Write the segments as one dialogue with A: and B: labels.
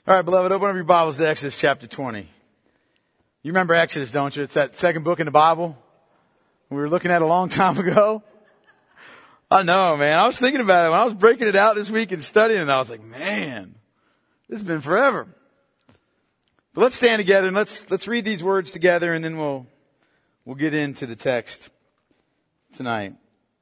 A: All right, beloved, open up your Bibles to Exodus chapter 20. You remember Exodus, don't you? It's that second book in the Bible we were looking at a long time ago. I know, man. I was thinking about it when I was breaking it out this week and studying it. I was like, man, this has been forever. But let's stand together and let's read these words together, and then we'll get into the text tonight.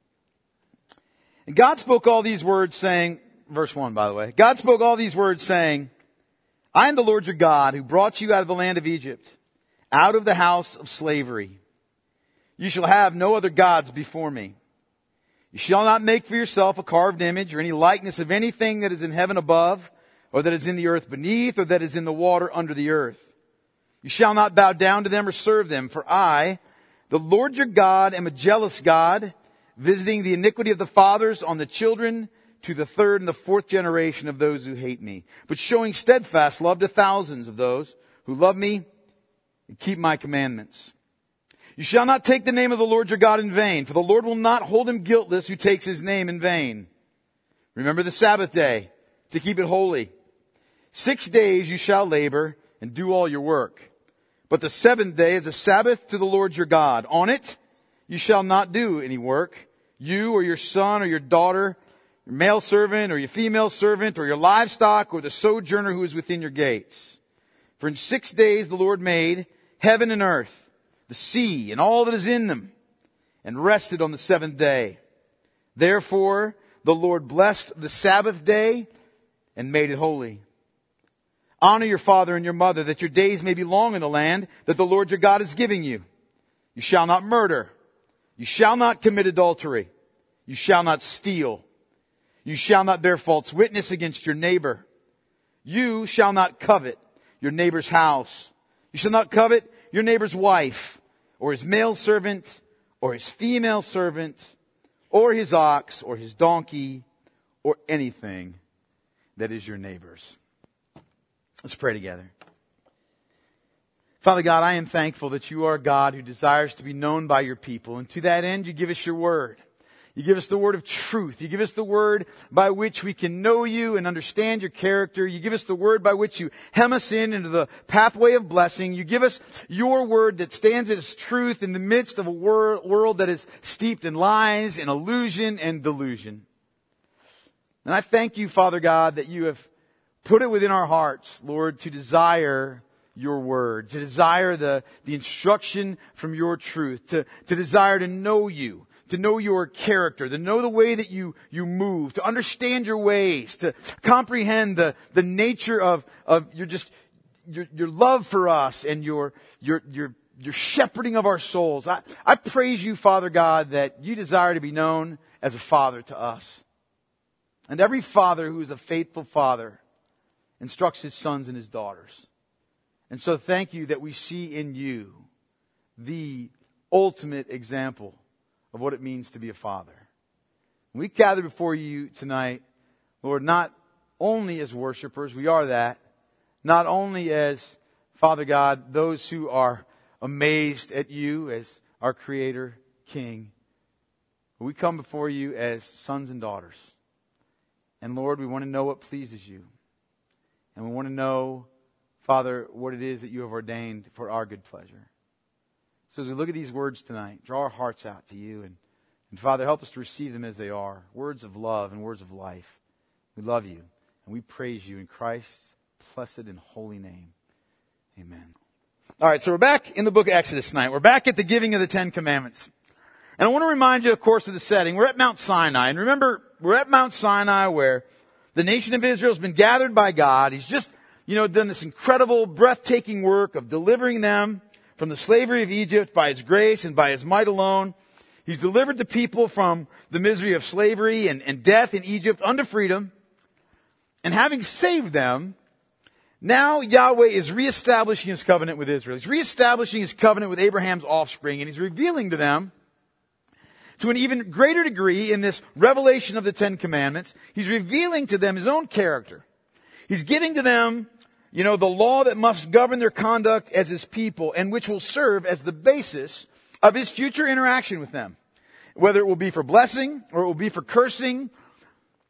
A: And God spoke all these words saying, verse 1, by the way. God spoke all these words saying, I am the Lord your God who brought you out of the land of Egypt, out of the house of slavery. You shall have no other gods before me. You shall not make for yourself a carved image or any likeness of anything that is in heaven above, or that is in the earth beneath, or that is in the water under the earth. You shall not bow down to them or serve them, for I, the Lord your God, am a jealous God, visiting the iniquity of the fathers on the children to the third and the fourth generation of those who hate me, but showing steadfast love to thousands of those who love me and keep my commandments. You shall not take the name of the Lord your God in vain, for the Lord will not hold him guiltless who takes his name in vain. Remember the Sabbath day to keep it holy. 6 days you shall labor and do all your work. But the seventh day is a Sabbath to the Lord your God. On it you shall not do any work, you or your son or your daughter, your male servant or your female servant or your livestock or the sojourner who is within your gates. For in 6 days the Lord made heaven and earth, the sea and all that is in them, and rested on the seventh day. Therefore the Lord blessed the Sabbath day and made it holy. Honor your father and your mother, that your days may be long in the land that the Lord your God is giving you. You shall not murder. You shall not commit adultery. You shall not steal. You shall not bear false witness against your neighbor. You shall not covet your neighbor's house. You shall not covet your neighbor's wife, or his male servant, or his female servant, or his ox, or his donkey, or anything that is your neighbor's. Let's pray together. Father God, I am thankful that you are a God who desires to be known by your people. And to that end, you give us your word. You give us the word of truth. You give us the word by which we can know you and understand your character. You give us the word by which you hem us into the pathway of blessing. You give us your word that stands as truth in the midst of a world that is steeped in lies and illusion and delusion. And I thank you, Father God, that you have put it within our hearts, Lord, to desire your word, to desire the instruction from your truth, to desire to know you, to know your character, to know the way that you move, to understand your ways, to comprehend the nature of your love for us and your shepherding of our souls. I praise you, Father God, that you desire to be known as a father to us. And every father who is a faithful father instructs his sons and his daughters. And so thank you that we see in you the ultimate example of what it means to be a father. We gather before you tonight, Lord, not only as worshipers, we are that, not only as, Father God, those who are amazed at you as our Creator, King, but we come before you as sons and daughters. And Lord, we want to know what pleases you. And we want to know, Father, what it is that you have ordained for our good pleasure. So as we look at these words tonight, draw our hearts out to you. And Father, help us to receive them as they are. Words of love and words of life. We love you and we praise you in Christ's blessed and holy name. Amen. All right, so we're back in the book of Exodus tonight. We're back at the giving of the Ten Commandments. And I want to remind you, of course, of the setting. We're at Mount Sinai. And remember, we're at Mount Sinai where the nation of Israel has been gathered by God. He's just, done this incredible, breathtaking work of delivering them from the slavery of Egypt by His grace and by His might alone. He's delivered the people from the misery of slavery and death in Egypt unto freedom. And having saved them, now Yahweh is reestablishing His covenant with Israel. He's reestablishing His covenant with Abraham's offspring, and He's revealing to them, to an even greater degree in this revelation of the Ten Commandments, He's revealing to them His own character. He's giving to them, the law that must govern their conduct as His people and which will serve as the basis of His future interaction with them. Whether it will be for blessing or it will be for cursing,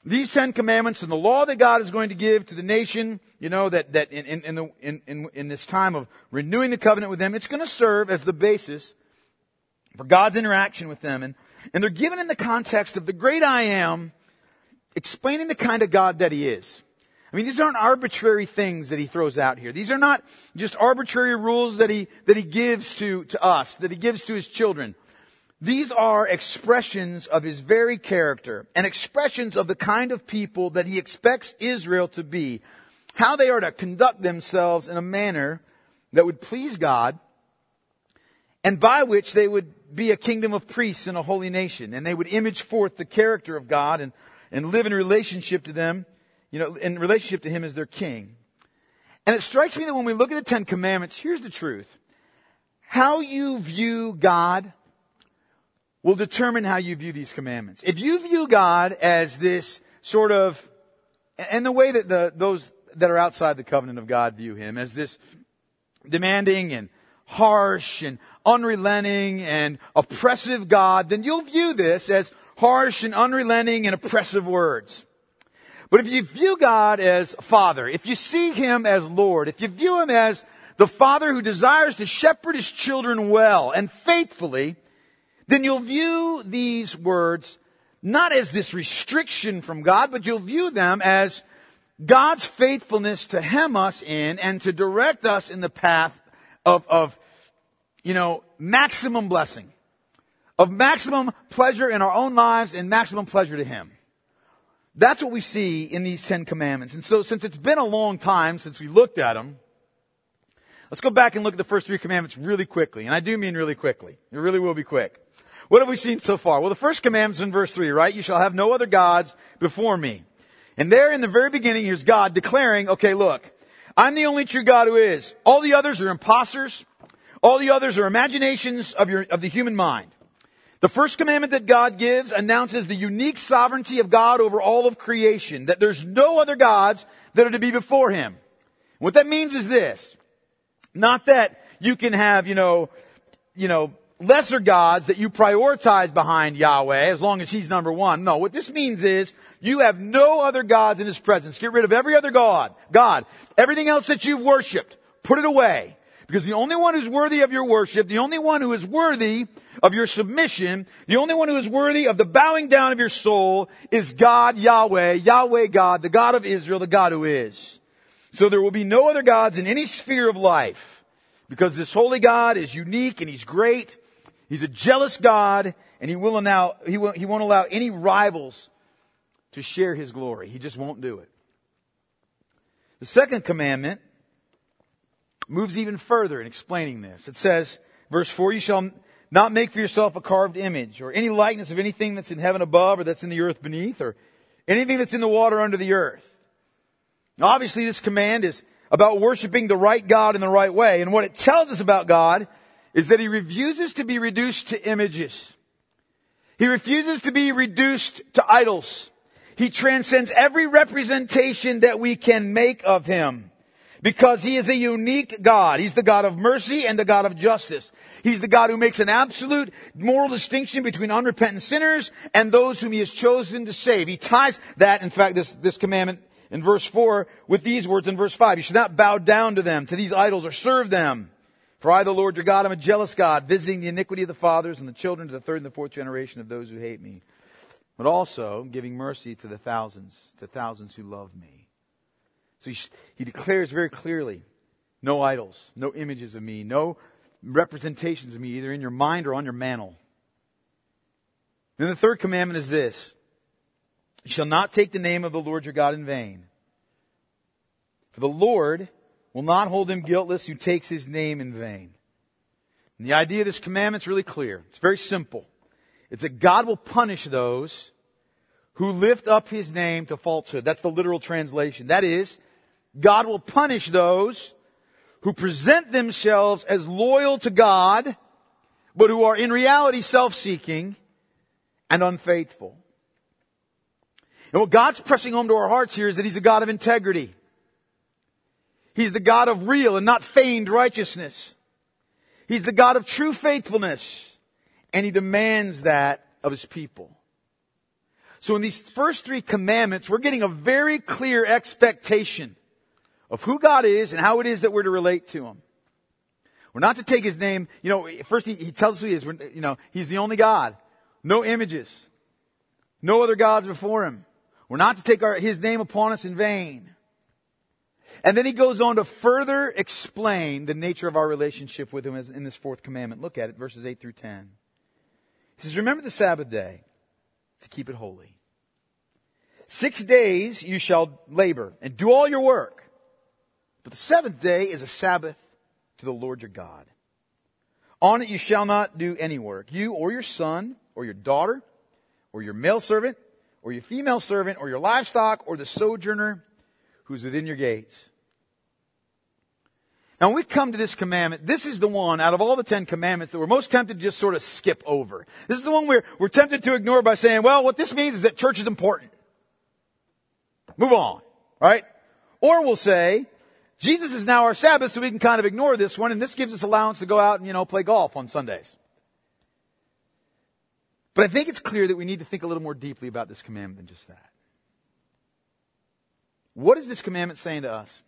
A: these 10 commandments and the law that God is going to give to the nation, that in this time of renewing the covenant with them, it's going to serve as the basis for God's interaction with them. And they're given in the context of the great I Am, explaining the kind of God that He is. I mean, these aren't arbitrary things that He throws out here. These are not just arbitrary rules that He gives to us, that He gives to His children. These are expressions of His very character and expressions of the kind of people that He expects Israel to be. How they are to conduct themselves in a manner that would please God and by which they would be a kingdom of priests and a holy nation. And they would image forth the character of God and live in relationship to them, in relationship to Him as their king. And it strikes me that when we look at the 10 Commandments, here's the truth. How you view God will determine how you view these commandments. If you view God as this sort of, and the way that those that are outside the covenant of God view Him, as this demanding and harsh and unrelenting and oppressive God, then you'll view this as harsh and unrelenting and oppressive words. But if you view God as Father, if you see Him as Lord, if you view Him as the Father who desires to shepherd His children well and faithfully, then you'll view these words not as this restriction from God, but you'll view them as God's faithfulness to hem us in and to direct us in the path of maximum blessing, of maximum pleasure in our own lives and maximum pleasure to Him. That's what we see in these 10 commandments. And so since it's been a long time since we looked at them, let's go back and look at the first 3 commandments really quickly. And I do mean really quickly. It really will be quick. What have we seen so far? Well, the first commandment's in verse 3, right? You shall have no other gods before me. And there in the very beginning, here's God declaring, okay, look, I'm the only true God who is. All the others are imposters. All the others are imaginations of the human mind. The first commandment that God gives announces the unique sovereignty of God over all of creation, that there's no other gods that are to be before Him. What that means is this, not that you can have, lesser gods that you prioritize behind Yahweh as long as He's number one. No, what this means is you have no other gods in His presence. Get rid of every other God. Everything else that you've worshipped, put it away. Because the only one who's worthy of your worship, the only one who is worthy of your submission, the only one who is worthy of the bowing down of your soul is God, Yahweh God, the God of Israel, the God who is. So there will be no other gods in any sphere of life. Because this holy God is unique and He's great. He's a jealous God, and He won't allow any rivals to share His glory. He just won't do it. The second commandment moves even further in explaining this. It says, verse 4, you shall not make for yourself a carved image or any likeness of anything that's in heaven above or that's in the earth beneath or anything that's in the water under the earth. Now, obviously, this command is about worshiping the right God in the right way. And what it tells us about God is that He refuses to be reduced to images. He refuses to be reduced to idols. He transcends every representation that we can make of Him. Because He is a unique God. He's the God of mercy and the God of justice. He's the God who makes an absolute moral distinction between unrepentant sinners and those whom He has chosen to save. He ties that, in fact, this commandment in verse 4 with these words in verse 5. You should not bow down to them, to these idols, or serve them. For I, the Lord your God, am a jealous God, visiting the iniquity of the fathers and the children to the third and the fourth generation of those who hate me, but also giving mercy to thousands who love me. So He declares very clearly, no idols, no images of me, no representations of me, either in your mind or on your mantle. Then the third commandment is this: you shall not take the name of the Lord your God in vain. For the Lord will not hold him guiltless who takes His name in vain. And the idea of this commandment is really clear. It's very simple. It's that God will punish those who lift up His name to falsehood. That's the literal translation. That is, God will punish those who present themselves as loyal to God, but who are in reality self-seeking and unfaithful. And what God's pressing home to our hearts here is that He's a God of integrity. He's the God of real and not feigned righteousness. He's the God of true faithfulness. And He demands that of His people. So in these first 3 commandments, we're getting a very clear expectation of who God is and how it is that we're to relate to Him. We're not to take His name, first He tells us who He is. He's the only God. No images. No other gods before Him. We're not to take His name upon us in vain. And then He goes on to further explain the nature of our relationship with Him as in this 4th commandment. Look at it, verses 8 through 10. He says, remember the Sabbath day to keep it holy. 6 days you shall labor and do all your work. But the 7th day is a Sabbath to the Lord your God. On it you shall not do any work, you or your son or your daughter or your male servant or your female servant or your livestock or the sojourner who's within your gates. Now when we come to this commandment, this is the one out of all the 10 commandments that we're most tempted to just sort of skip over. This is the one we're tempted to ignore by saying, well, what this means is that church is important. Move on, right? Or we'll say, Jesus is now our Sabbath, so we can kind of ignore this one, and this gives us allowance to go out and, play golf on Sundays. But I think it's clear that we need to think a little more deeply about this commandment than just that. What is this commandment saying to us?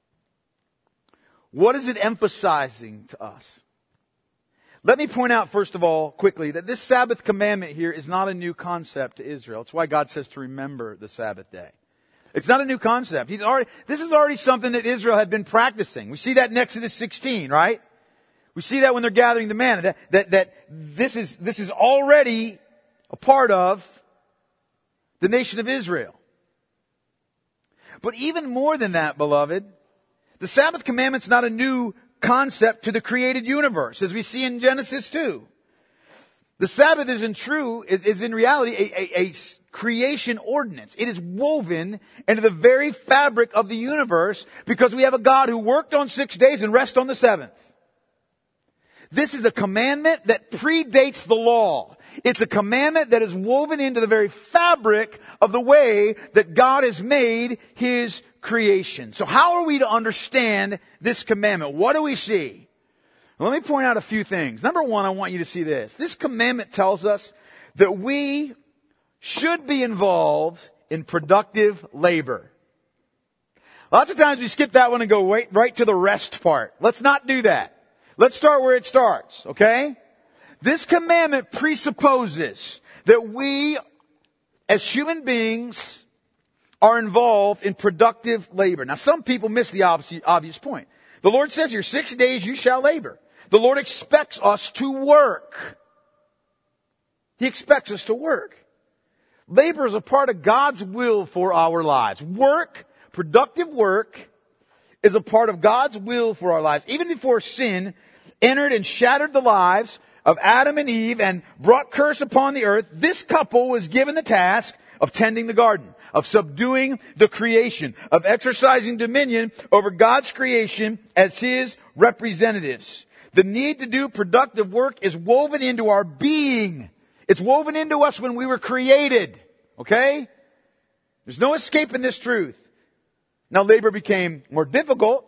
A: What is it emphasizing to us? Let me point out, first of all, quickly, that this Sabbath commandment here is not a new concept to Israel. It's why God says to remember the Sabbath day. It's not a new concept. This is already something that Israel had been practicing. We see that in Exodus 16, right? We see that when they're gathering the manna, that this is already a part of the nation of Israel. But even more than that, beloved, the Sabbath commandment's not a new concept to the created universe, as we see in Genesis 2. The Sabbath is in reality a creation ordinance. It is woven into the very fabric of the universe because we have a God who worked on 6 days and rested on the 7th. This is a commandment that predates the law. It's a commandment that is woven into the very fabric of the way that God has made His creation. So how are we to understand this commandment? What do we see? Well, let me point out a few things. Number one, I want you to see this. This commandment tells us that we should be involved in productive labor. Lots of times we skip that one and go right to the rest part. Let's not do that. Let's start where it starts, okay? This commandment presupposes that we, as human beings, are involved in productive labor. Now, some people miss the obvious point. The Lord says here, 6 days you shall labor. The Lord expects us to work. He expects us to work. Labor is a part of God's will for our lives. Work, productive work, is a part of God's will for our lives. Even before sin entered and shattered the lives of Adam and Eve and brought curse upon the earth, this couple was given the task of tending the garden, of subduing the creation, of exercising dominion over God's creation as His representatives. The need to do productive work is woven into our being. It's woven into us when we were created. Okay? There's no escaping this truth. Now labor became more difficult.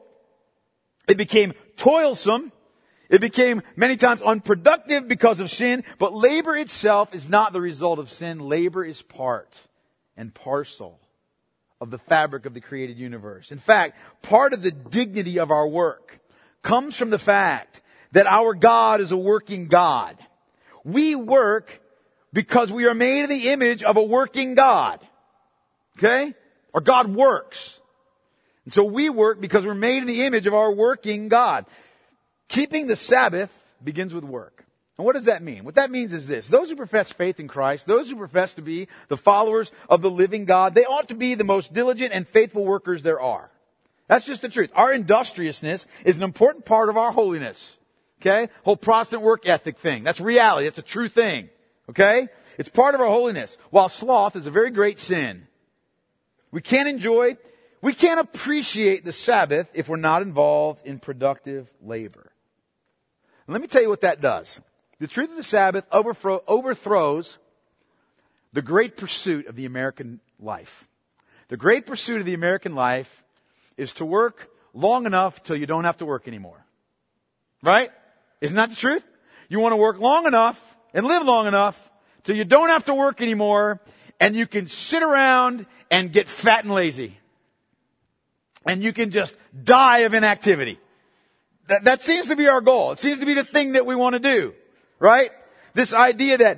A: It became toilsome. It became many times unproductive because of sin. But labor itself is not the result of sin. Labor is part and parcel of the fabric of the created universe. In fact, part of the dignity of our work comes from the fact that our God is a working God. We work because we are made in the image of a working God. Okay? Or God works. And so we work because we're made in the image of our working God. Keeping the Sabbath begins with work. And what does that mean? What that means is this. Those who profess faith in Christ, those who profess to be the followers of the living God, they ought to be the most diligent and faithful workers there are. That's just the truth. Our industriousness is an important part of our holiness. Okay? Whole Protestant work ethic thing. That's reality. It's a true thing. Okay? It's part of our holiness. While sloth is a very great sin. We can't appreciate the Sabbath if we're not involved in productive labor. And let me tell you what that does. The truth of the Sabbath overthrows the great pursuit of the American life. The great pursuit of the American life is to work long enough till you don't have to work anymore. Right? Isn't that the truth? You want to work long enough and live long enough till you don't have to work anymore and you can sit around and get fat and lazy. And you can just die of inactivity. That seems to be our goal. It seems to be the thing that we want to do, right? This idea that,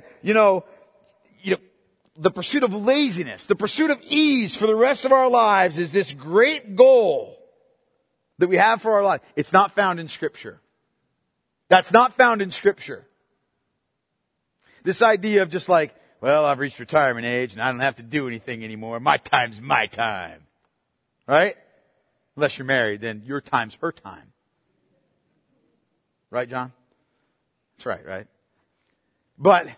A: the pursuit of laziness, the pursuit of ease for the rest of our lives is this great goal that we have for our life. It's not found in Scripture. That's not found in Scripture. This idea of just like, well, I've reached retirement age and I don't have to do anything anymore. My time's my time. Right? Unless you're married, then your time's her time. Right, John? That's right? But,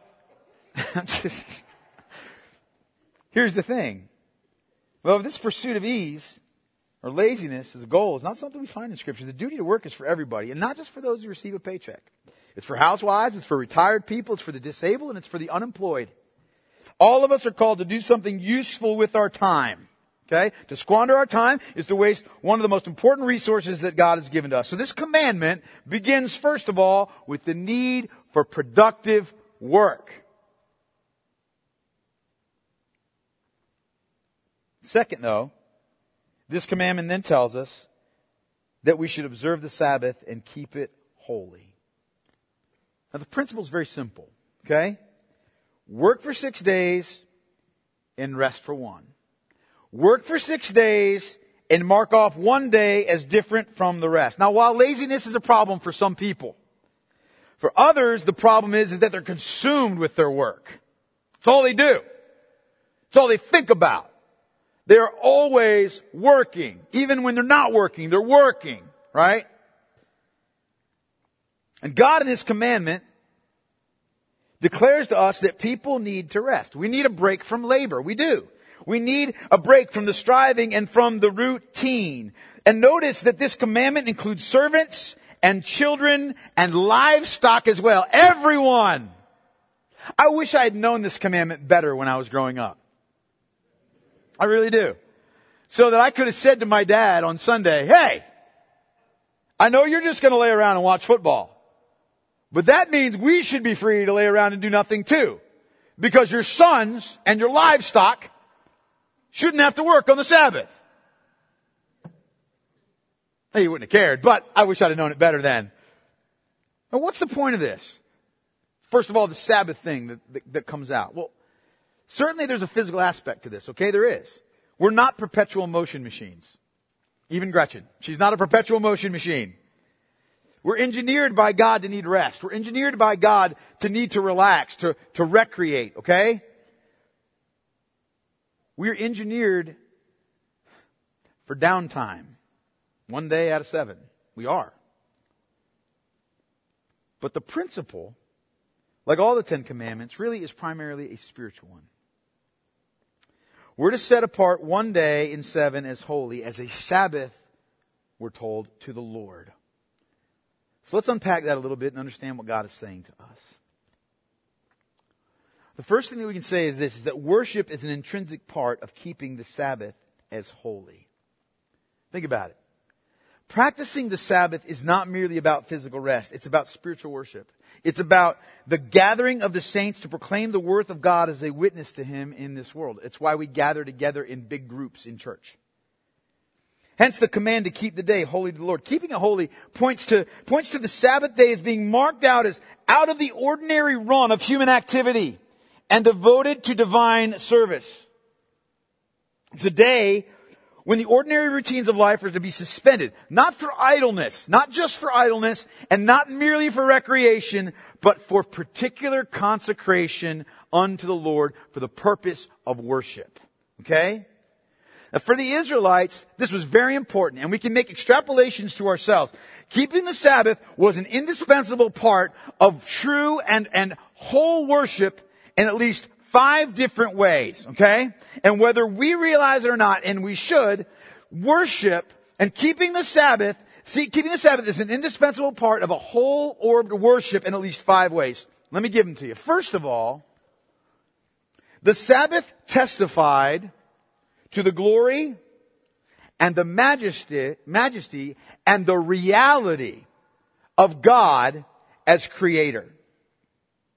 A: here's the thing. Well, if this pursuit of ease or laziness is a goal, it's not something we find in Scripture. The duty to work is for everybody, and not just for those who receive a paycheck. It's for housewives, it's for retired people, it's for the disabled, and it's for the unemployed. All of us are called to do something useful with our time. Okay? To squander our time is to waste one of the most important resources that God has given to us. So this commandment begins, first of all, with the need for productive work. Second, though, this commandment then tells us that we should observe the Sabbath and keep it holy. Now the principle is very simple. Okay? Work for 6 days and rest for one. Work for 6 days and mark off one day as different from the rest. Now, while laziness is a problem for some people, for others, the problem is that they're consumed with their work. It's all they do. It's all they think about. They're always working. Even when they're not working, they're working, right? And God in His commandment declares to us that people need to rest. We need a break from labor. We do. We need a break from the striving and from the routine. And notice that this commandment includes servants and children and livestock as well. Everyone. I wish I had known this commandment better when I was growing up. I really do. So that I could have said to my dad on Sunday, hey, I know you're just going to lay around and watch football, but that means we should be free to lay around and do nothing too. Because your sons and your livestock shouldn't have to work on the Sabbath. Hey, you wouldn't have cared, but I wish I'd have known it better then. Now, what's the point of this? First of all, the Sabbath thing that comes out. Well, certainly there's a physical aspect to this, okay? There is. We're not perpetual motion machines. Even Gretchen. She's not a perpetual motion machine. We're engineered by God to need rest. We're engineered by God to need to relax, to recreate, okay? We're engineered for downtime. 1 day out of 7. We are. But the principle, like all the 10 Commandments, really is primarily a spiritual one. We're to set apart 1 day in 7 as holy, as a Sabbath, we're told, to the Lord. So let's unpack that a little bit and understand what God is saying to us. The first thing that we can say is this, is that worship is an intrinsic part of keeping the Sabbath as holy. Think about it. Practicing the Sabbath is not merely about physical rest. It's about spiritual worship. It's about the gathering of the saints to proclaim the worth of God as they witness to Him in this world. It's why we gather together in big groups in church. Hence the command to keep the day holy to the Lord. Keeping it holy points to the Sabbath day as being marked out as out of the ordinary run of human activity and devoted to divine service. It's a day when the ordinary routines of life are to be suspended, not for idleness, not just for idleness, and not merely for recreation, but for particular consecration unto the Lord for the purpose of worship. Okay? Now, for the Israelites, this was very important, and we can make extrapolations to ourselves. Keeping the Sabbath was an indispensable part of true and whole worship in at least 5 different ways, okay? And whether we realize it or not, and we should, worship and keeping the Sabbath is an indispensable part of a whole-orbed worship in at least 5 ways. Let me give them to you. First of all, the Sabbath testified to the glory and the majesty and the reality of God as Creator.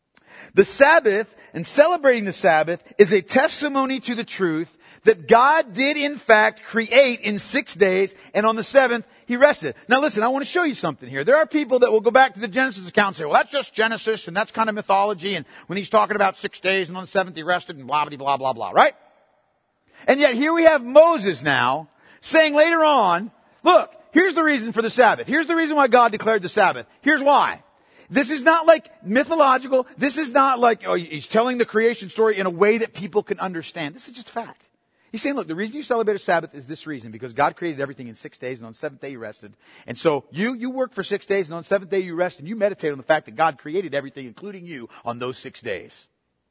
A: The Sabbath and celebrating the Sabbath is a testimony to the truth that God did in fact create in 6 days, and on the seventh He rested. Now listen, I want to show you something here. There are people that will go back to the Genesis account and say, well, that's just Genesis and that's kind of mythology, and when He's talking about 6 days and on the seventh He rested and blah, blah, blah, blah, blah, right? And yet here we have Moses now saying later on, look, here's the reason for the Sabbath. Here's the reason why God declared the Sabbath. Here's why. This is not like mythological. This is not like, oh, He's telling the creation story in a way that people can understand. This is just fact. He's saying, look, the reason you celebrate a Sabbath is this reason, because God created everything in 6 days, and on the seventh day He rested. And so you work for 6 days, and on the seventh day you rest, and you meditate on the fact that God created everything, including you, on those 6 days.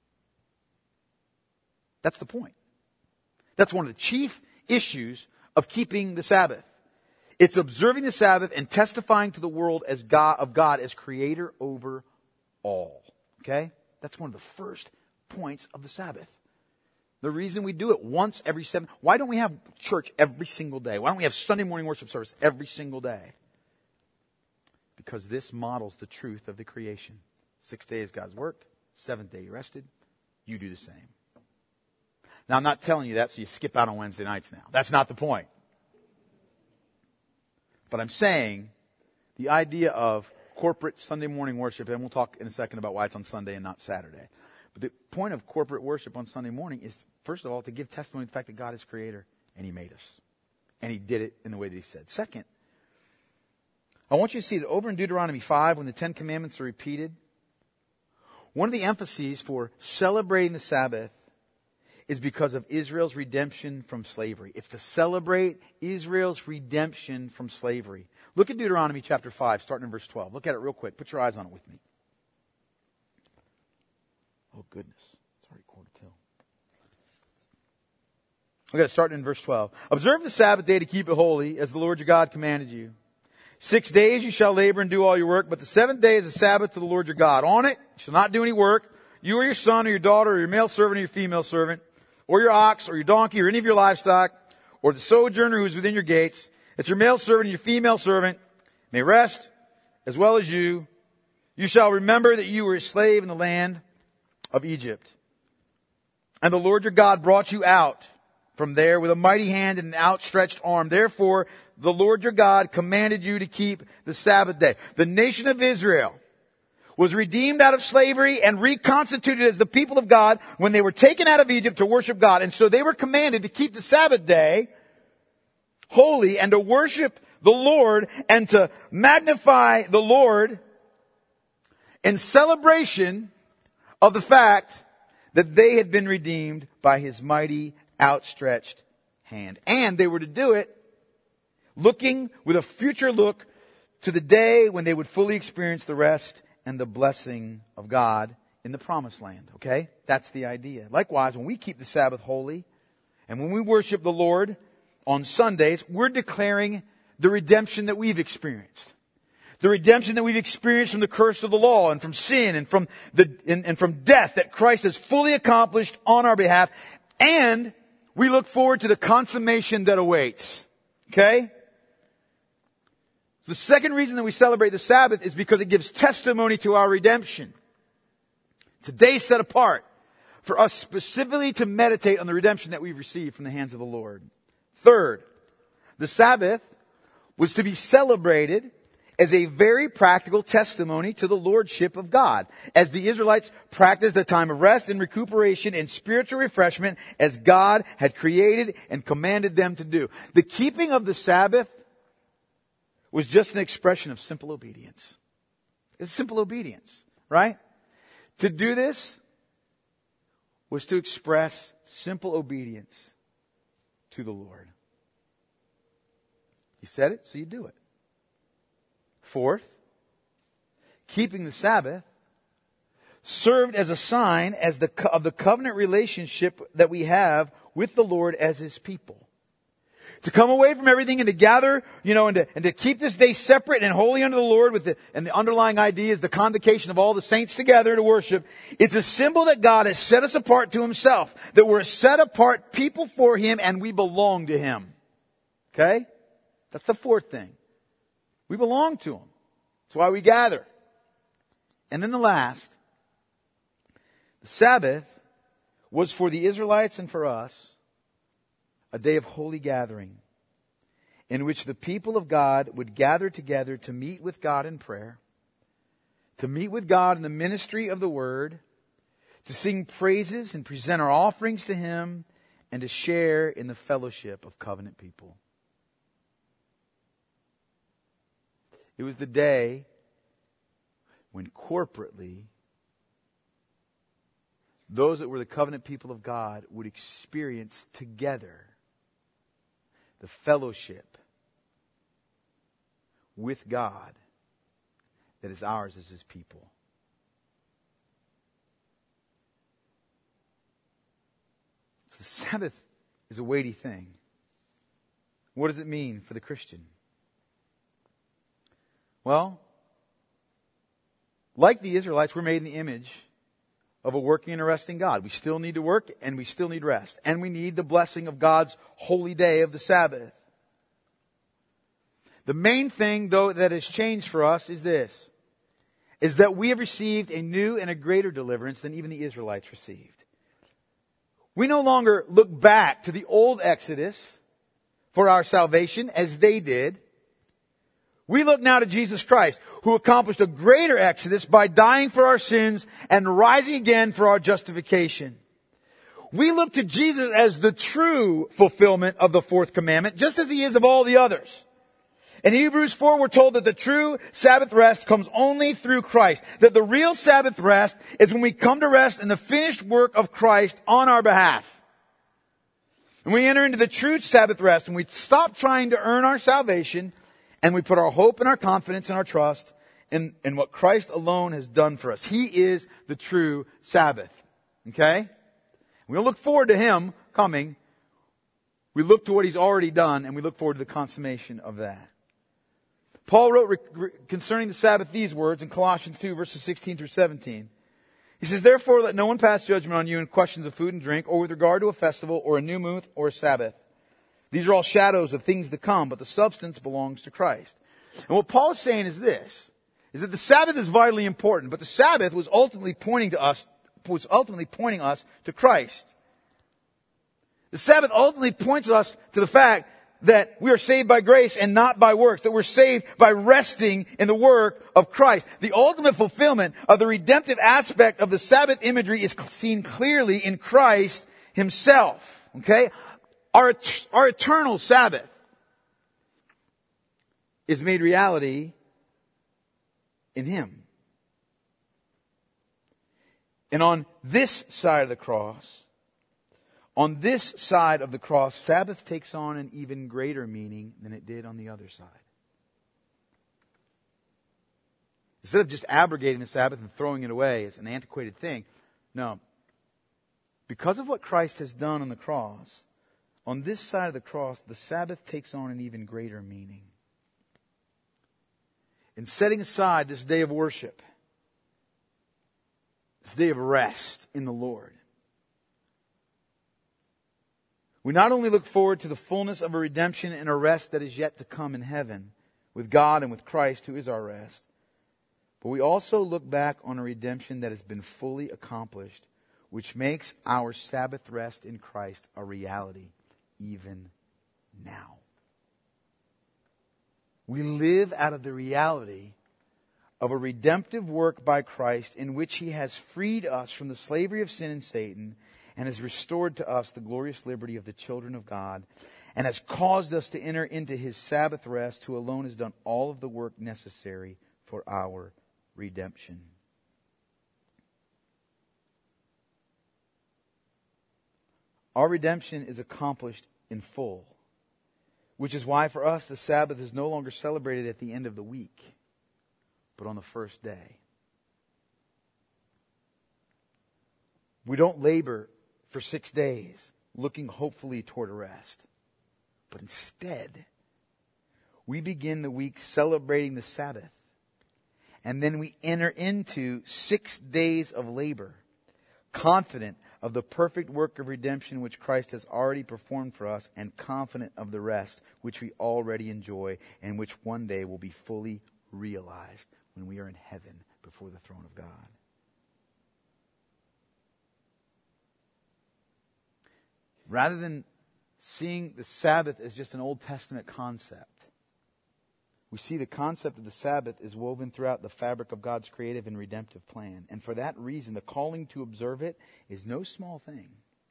A: That's the point. That's one of the chief issues of keeping the Sabbath. It's observing the Sabbath and testifying to the world as God as creator over all. Okay? That's one of the first points of the Sabbath. The reason we do it once every 7... Why don't we have church every single day? Why don't we have Sunday morning worship service every single day? Because this models the truth of the creation. 6 days God's worked. 7th day He rested. You do the same. Now I'm not telling you that so you skip out on Wednesday nights now. That's not the point. But I'm saying the idea of corporate Sunday morning worship, and we'll talk in a second about why it's on Sunday and not Saturday. But the point of corporate worship on Sunday morning is, first of all, to give testimony to the fact that God is creator and He made us. And He did it in the way that He said. Second, I want you to see that over in Deuteronomy 5, when the Ten Commandments are repeated, one of the emphases for celebrating the Sabbath is because of Israel's redemption from slavery. It's to celebrate Israel's redemption from slavery. Look at Deuteronomy chapter 5, starting in verse 12. Look at it real quick. Put your eyes on it with me. Oh, goodness. It's already 1:45. We've got to start in verse 12. Observe the Sabbath day to keep it holy, as the Lord your God commanded you. 6 days you shall labor and do all your work, but the seventh day is a Sabbath to the Lord your God. On it you shall not do any work, you or your son or your daughter or your male servant or your female servant, or your ox or your donkey or any of your livestock, or the sojourner who is within your gates, that your male servant and your female servant may rest as well as you. You shall remember that you were a slave in the land of Egypt. And the Lord your God brought you out from there with a mighty hand and an outstretched arm. Therefore, the Lord your God commanded you to keep the Sabbath day. The nation of Israel was redeemed out of slavery and reconstituted as the people of God when they were taken out of Egypt to worship God. And so they were commanded to keep the Sabbath day holy and to worship the Lord and to magnify the Lord in celebration of the fact that they had been redeemed by His mighty outstretched hand. And they were to do it looking with a future look to the day when they would fully experience the rest and the blessing of God in the promised land. Okay? That's the idea. Likewise, when we keep the Sabbath holy and when we worship the Lord on Sundays, we're declaring the redemption that we've experienced. The redemption that we've experienced from the curse of the law and from sin and from death that Christ has fully accomplished on our behalf. And we look forward to the consummation that awaits. Okay? The second reason that we celebrate the Sabbath is because it gives testimony to our redemption. It's a day set apart for us specifically to meditate on the redemption that we've received from the hands of the Lord. Third, the Sabbath was to be celebrated as a very practical testimony to the lordship of God, as the Israelites practiced a time of rest and recuperation and spiritual refreshment as God had created and commanded them to do. The keeping of the Sabbath was just an expression of simple obedience. It's simple obedience, right? To do this was to express simple obedience to the Lord. He said it, so you do it. Fourth, keeping the Sabbath served as a sign of the covenant relationship that we have with the Lord as His people. To come away from everything and to gather, and to keep this day separate and holy unto the Lord and the underlying idea is the convocation of all the saints together to worship. It's a symbol that God has set us apart to Himself. That we're a set apart people for Him and we belong to Him. Okay? That's the fourth thing. We belong to Him. That's why we gather. And then the last The Sabbath was for the Israelites and for us a day of holy gathering in which the people of God would gather together to meet with God in prayer, to meet with God in the ministry of the Word, to sing praises and present our offerings to Him, and to share in the fellowship of covenant people. It was the day when corporately those that were the covenant people of God would experience together the fellowship with God that is ours as His people. So the Sabbath is a weighty thing. What does it mean for the Christian? Well, like the Israelites, we're made in the image of a working and a resting God. We still need to work and we still need rest. And we need the blessing of God's holy day of the Sabbath. The main thing, though, that has changed for us is this, is that we have received a new and a greater deliverance than even the Israelites received. We no longer look back to the old Exodus for our salvation as they did. We look now to Jesus Christ, who accomplished a greater exodus by dying for our sins and rising again for our justification. We look to Jesus as the true fulfillment of the fourth commandment, just as He is of all the others. In Hebrews 4, we're told that the true Sabbath rest comes only through Christ. That the real Sabbath rest is when we come to rest in the finished work of Christ on our behalf. And we enter into the true Sabbath rest and we stop trying to earn our salvation, and we put our hope and our confidence and our trust in what Christ alone has done for us. He is the true Sabbath. Okay? We don't look forward to Him coming. We look to what He's already done, and we look forward to the consummation of that. Paul wrote concerning the Sabbath these words in Colossians 2, verses 16 through 17. He says, "Therefore let no one pass judgment on you in questions of food and drink, or with regard to a festival, or a new moon, or a Sabbath. These are all shadows of things to come, but the substance belongs to Christ." And what Paul is saying is this, is that the Sabbath is vitally important, but the Sabbath was ultimately pointing us to Christ. The Sabbath ultimately points us to the fact that we are saved by grace and not by works, that we're saved by resting in the work of Christ. The ultimate fulfillment of the redemptive aspect of the Sabbath imagery is seen clearly in Christ Himself. Okay? Our eternal Sabbath is made reality in Him. And on this side of the cross, Sabbath takes on an even greater meaning than it did on the other side. Instead of just abrogating the Sabbath and throwing it away as an antiquated thing, no. Because of what Christ has done on the cross, on this side of the cross, the Sabbath takes on an even greater meaning. In setting aside this day of worship, this day of rest in the Lord, we not only look forward to the fullness of a redemption and a rest that is yet to come in heaven with God and with Christ, who is our rest, but we also look back on a redemption that has been fully accomplished, which makes our Sabbath rest in Christ a reality even now. We live out of the reality of a redemptive work by Christ in which He has freed us from the slavery of sin and Satan, and has restored to us the glorious liberty of the children of God, and has caused us to enter into His Sabbath rest, who alone has done all of the work necessary for our redemption. Our redemption is accomplished in full, which is why for us the Sabbath is no longer celebrated at the end of the week, but on the first day. We don't labor for 6 days, looking hopefully toward a rest. But instead, we begin the week celebrating the Sabbath. And then we enter into 6 days of labor, confident of the perfect work of redemption which Christ has already performed for us, and confident of the rest which we already enjoy, and which one day will be fully realized when we are in heaven before the throne of God. rather than seeing the Sabbath as just an Old Testament concept, we see the concept of the Sabbath is woven throughout the fabric of God's creative and redemptive plan. And for that reason, the calling to observe it is no small thing.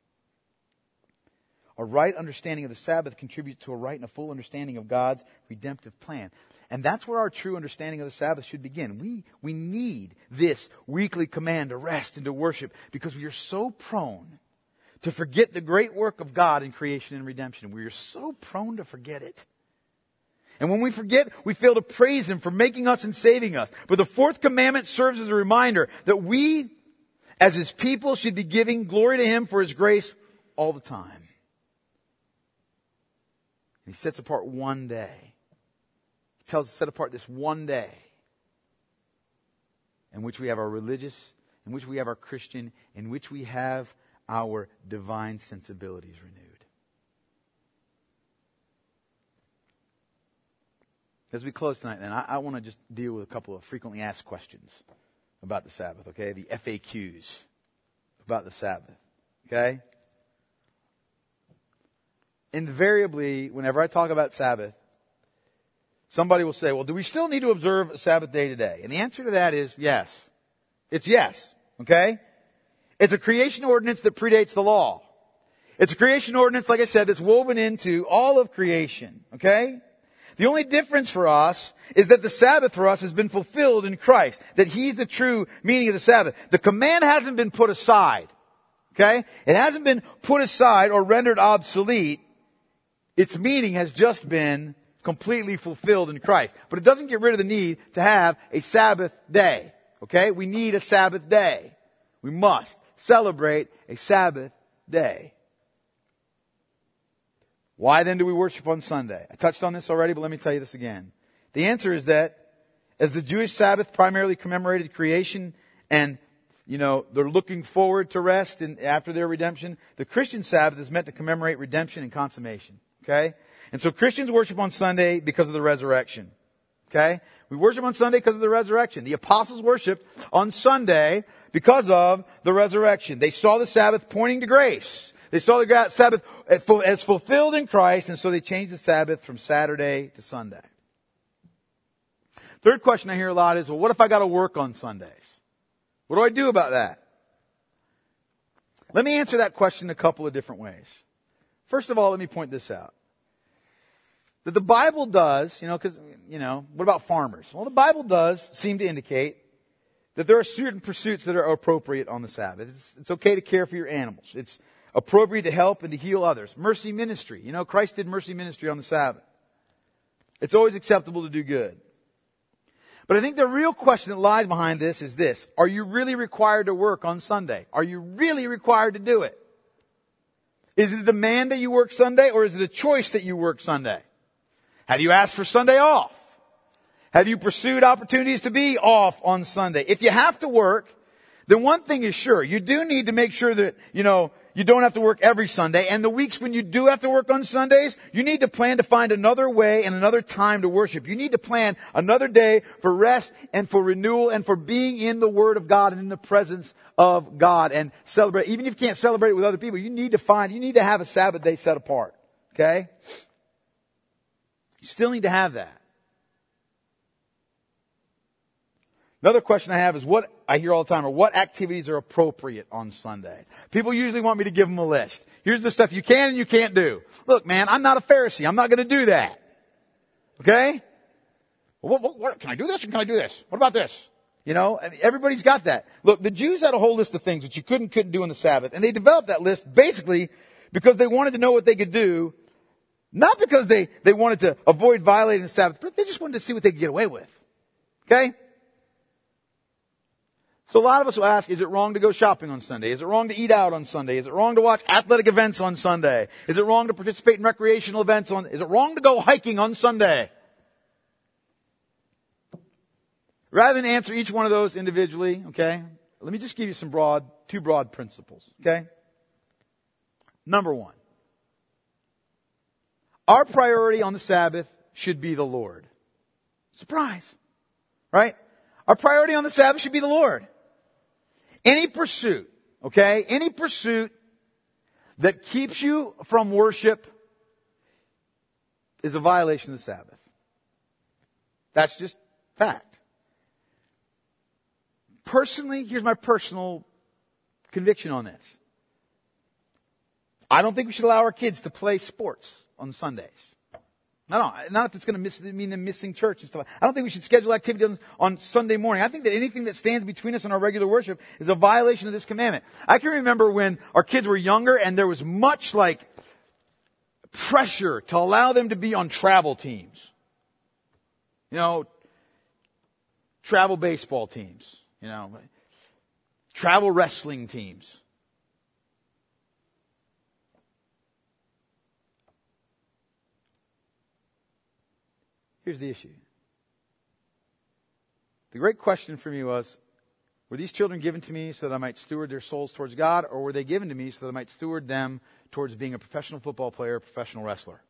A: A right understanding of the Sabbath contributes to a right and a full understanding of God's redemptive plan. And that's where our true understanding of the Sabbath should begin. We need this weekly command to rest and to worship because we are so prone to forget the great work of God in creation and redemption. We are so prone to forget it. And when we forget, we fail to praise Him for making us and saving us. But the fourth commandment serves as a reminder that we, as His people, should be giving glory to Him for His grace all the time. He sets apart one day. He tells us to set apart this one day in which we have our religious, in which we have our Christian, in which we have our divine sensibilities renewed. As we close tonight, then, I want to just deal with a couple of frequently asked questions about the Sabbath, okay? The FAQs about the Sabbath, okay? Invariably, whenever I talk about Sabbath, somebody will say, well, do we still need to observe a Sabbath day today? And the answer to that is yes. It's yes, okay? It's a creation ordinance that predates the law. It's a creation ordinance, like I said, that's woven into all of creation, okay? The only difference for us is that the Sabbath for us has been fulfilled in Christ, that He's the true meaning of the Sabbath. The command hasn't been put aside, okay? It hasn't been put aside or rendered obsolete. Its meaning has just been completely fulfilled in Christ. But it doesn't get rid of the need to have a Sabbath day, okay? We need a Sabbath day. We must celebrate a Sabbath day. Why then do we worship on Sunday? I touched on this already, but let me tell you this again. The answer is that as the Jewish Sabbath primarily commemorated creation and, they're looking forward to rest after their redemption, the Christian Sabbath is meant to commemorate redemption and consummation. Okay? And so Christians worship on Sunday because of the resurrection. Okay? We worship on Sunday because of the resurrection. The apostles worshiped on Sunday because of the resurrection. They saw the Sabbath pointing to grace. They saw the Sabbath as fulfilled in Christ, and so they changed the Sabbath from Saturday to Sunday. Third question I hear a lot is, well, what if I got to work on Sundays? What do I do about that? Let me answer that question a couple of different ways. First of all, let me point this out. That the Bible does, what about farmers? Well, the Bible does seem to indicate that there are certain pursuits that are appropriate on the Sabbath. It's okay to care for your animals. It's appropriate to help and to heal others. Mercy ministry. Christ did mercy ministry on the Sabbath. It's always acceptable to do good. But I think the real question that lies behind this is this. Are you really required to work on Sunday? Are you really required to do it? Is it a demand that you work Sunday, or is it a choice that you work Sunday? Have you asked for Sunday off? Have you pursued opportunities to be off on Sunday? If you have to work, then one thing is sure. You do need to make sure that, you don't have to work every Sunday. And the weeks when you do have to work on Sundays, you need to plan to find another way and another time to worship. You need to plan another day for rest and for renewal and for being in the Word of God and in the presence of God and celebrate. Even if you can't celebrate it with other people, you need to have a Sabbath day set apart. Okay? You still need to have that. Another question I have is what I hear all the time are what activities are appropriate on Sunday? People usually want me to give them a list. Here's the stuff you can and you can't do. Look, man, I'm not a Pharisee. I'm not going to do that. Okay? What, can I do this or can I do this? What about this? Everybody's got that. Look, the Jews had a whole list of things that you couldn't do on the Sabbath. And they developed that list basically because they wanted to know what they could do. Not because they wanted to avoid violating the Sabbath, but they just wanted to see what they could get away with. Okay? So a lot of us will ask, is it wrong to go shopping on Sunday? Is it wrong to eat out on Sunday? Is it wrong to watch athletic events on Sunday? Is it wrong to participate in recreational events is it wrong to go hiking on Sunday? Rather than answer each one of those individually, okay, let me just give you two broad principles, okay? Number one, our priority on the Sabbath should be the Lord. Surprise, right? Our priority on the Sabbath should be the Lord. Any pursuit that keeps you from worship is a violation of the Sabbath. That's just fact. Personally, here's my personal conviction on this. I don't think we should allow our kids to play sports on Sundays. No, not if it's going to mean them missing church and stuff. I don't think we should schedule activity on Sunday morning. I think that anything that stands between us and our regular worship is a violation of this commandment. I can remember when our kids were younger and there was much like pressure to allow them to be on travel teams. You know, travel baseball teams. You know, travel wrestling teams. Here's the issue. The great question for me was, were these children given to me so that I might steward their souls towards God, or were they given to me so that I might steward them towards being a professional football player, a professional wrestler?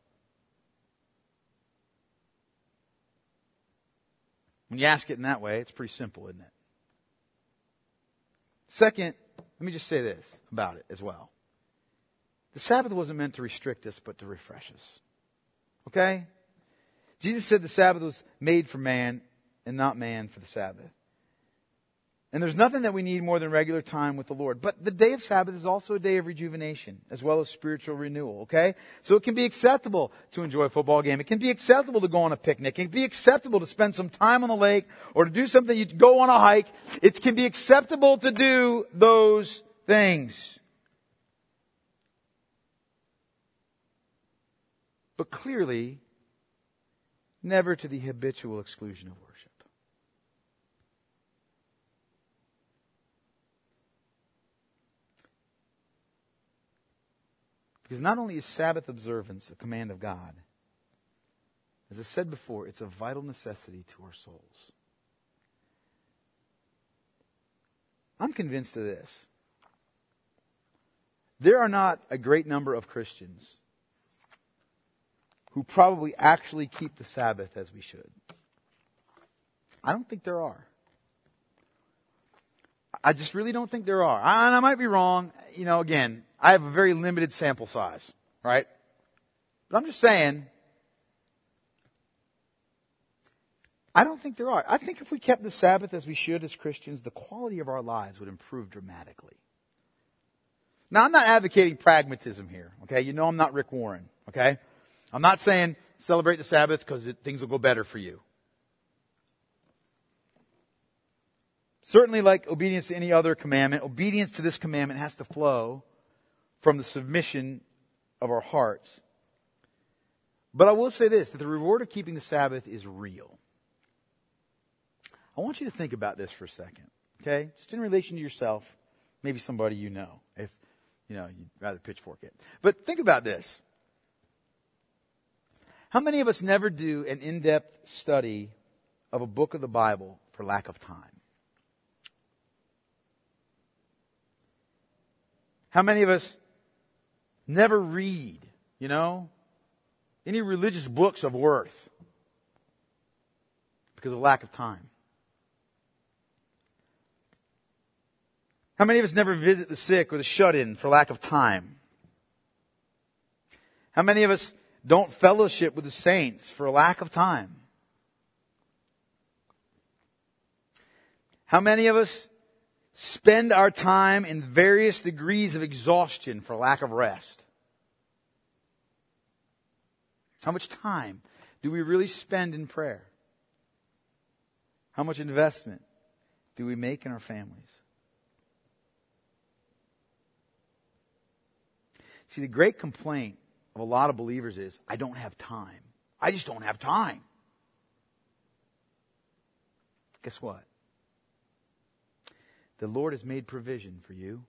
A: When you ask it in that way, it's pretty simple, isn't it? Second, let me just say this about it as well. The Sabbath wasn't meant to restrict us, but to refresh us. Okay? Jesus said the Sabbath was made for man and not man for the Sabbath. And there's nothing that we need more than regular time with the Lord. But the day of Sabbath is also a day of rejuvenation as well as spiritual renewal, okay? So it can be acceptable to enjoy a football game. It can be acceptable to go on a picnic. It can be acceptable to spend some time on the lake or to do something. You go on a hike. It can be acceptable to do those things. But clearly, never to the habitual exclusion of worship. Because not only is Sabbath observance a command of God, as I said before, it's a vital necessity to our souls. I'm convinced of this. There are not a great number of Christians who probably actually keep the Sabbath as we should. I don't think there are. I just really don't think there are. And I might be wrong. You know, again, I have a very limited sample size, right? But I'm just saying, I don't think there are. I think if we kept the Sabbath as we should as Christians, the quality of our lives would improve dramatically. Now, I'm not advocating pragmatism here, okay? You know I'm not Rick Warren, okay? I'm not saying celebrate the Sabbath because things will go better for you. Certainly, like obedience to any other commandment, obedience to this commandment has to flow from the submission of our hearts. But I will say this, that the reward of keeping the Sabbath is real. I want you to think about this for a second, okay? Just in relation to yourself, maybe somebody you know, if, you know, you'd rather pitchfork it. But think about this. How many of us never do an in-depth study of a book of the Bible for lack of time? How many of us never read, you know, any religious books of worth because of lack of time? How many of us never visit the sick or the shut-in for lack of time? How many of us don't fellowship with the saints for lack of time? How many of us spend our time in various degrees of exhaustion for lack of rest? How much time do we really spend in prayer? How much investment do we make in our families? See, the great complaint of a lot of believers is, I don't have time. I just don't have time. Guess what? The Lord has made provision for you.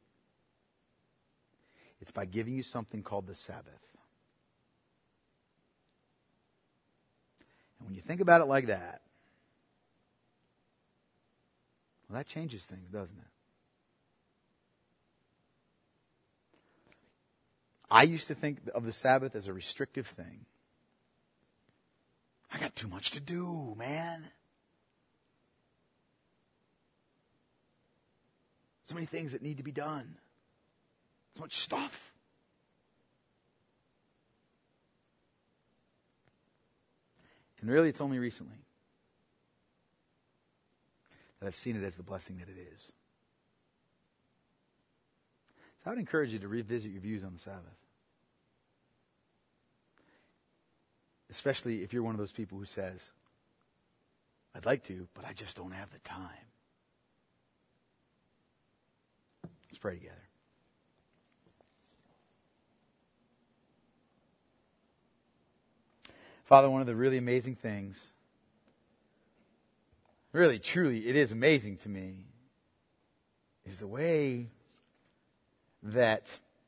A: It's by giving you something called the Sabbath. And when you think about it like that, well, that changes things, doesn't it? I used to think of the Sabbath as a restrictive thing. I got too much to do, man. So many things that need to be done. So much stuff. And really, it's only recently that I've seen it as the blessing that it is. So I would encourage you to revisit your views on the Sabbath. Especially if you're one of those people who says, I'd like to, but I just don't have the time. Let's pray together. Father, one of the really amazing things, really, truly, it is amazing to me, is the way that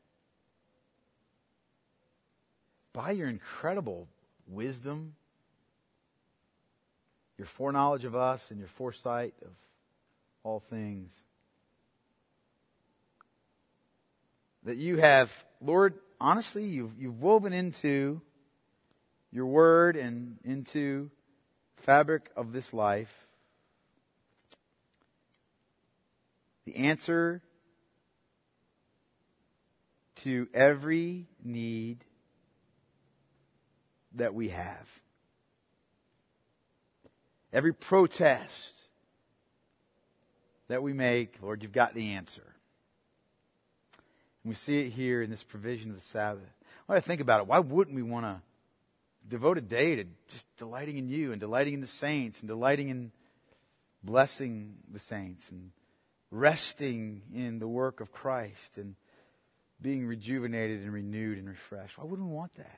A: by your incredible wisdom, your foreknowledge of us and your foresight of all things, that you have, Lord, honestly, you've woven into your word and into the fabric of this life the answer to every need that we have. Every protest that we make, Lord, you've got the answer. And we see it here in this provision of the Sabbath. When I think about it, why wouldn't we want to devote a day to just delighting in you and delighting in the saints and delighting in blessing the saints and resting in the work of Christ and being rejuvenated and renewed and refreshed? Why wouldn't we want that?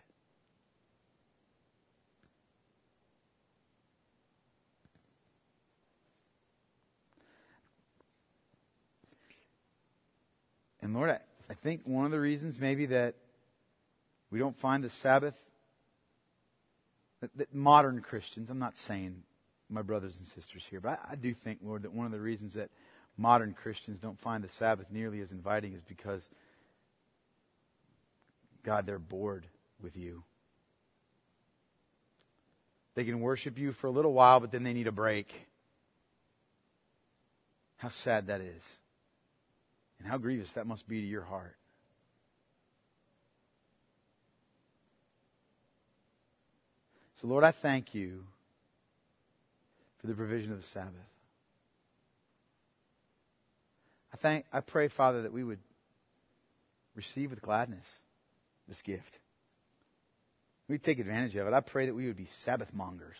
A: And Lord, I think one of the reasons maybe that we don't find the Sabbath, that modern Christians, I'm not saying my brothers and sisters here, but I do think, Lord, that one of the reasons that modern Christians don't find the Sabbath nearly as inviting is because, God, they're bored with you. They can worship you for a little while, but then they need a break. How sad that is. And how grievous that must be to your heart. So, Lord, I thank you for the provision of the Sabbath. I pray, Father, that we would receive with gladness this gift. We'd take advantage of it. I pray that we would be Sabbath mongers.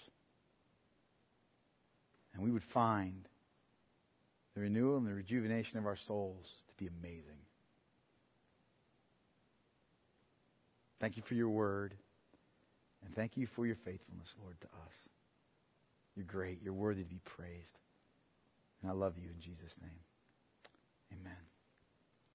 A: And we would find the renewal and the rejuvenation of our souls to be amazing. Thank you for your word. And thank you for your faithfulness, Lord, to us. You're great. You're worthy to be praised. And I love you in Jesus' name.